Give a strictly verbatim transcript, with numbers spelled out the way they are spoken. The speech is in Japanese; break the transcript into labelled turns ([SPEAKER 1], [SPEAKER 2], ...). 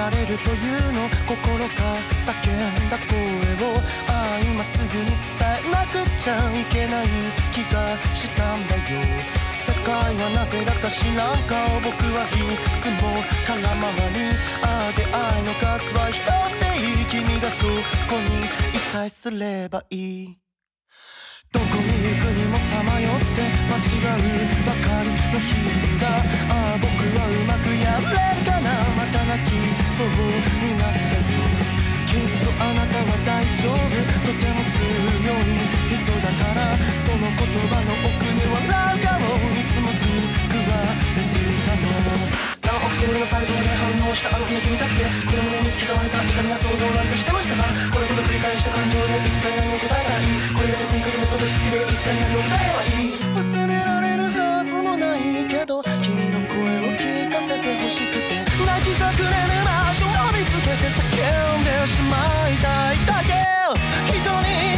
[SPEAKER 1] られるというの心が叫んだ声をああ今すぐに伝えなくちゃいけない気がしたんだよ。世界はなぜだか知らん顔僕はいつも空回りああ出会いの数は一つでいい君がそこにいさえすればいい。どこに行くにもさまよって間違うばかりの日々だ。ああ僕はうまくやれるかなまた泣きそうになったよ。きっとあなたは大丈夫とても強い人だからその言葉の奥で笑う顔いつも救われていたの。何億通りの細胞で反応したあの日の君だってこの胸に刻まれた痛みや想像なんてしてましたがこれほど繰り返した感情で一体何を答えたらいい。これだけ積み重ねた年月で一体何を答えればいい。忘れられるはずもないけど君の声を聞かせてほしくて泣きじゃくれる場所を見つけて叫んでしまいたいだけ。人に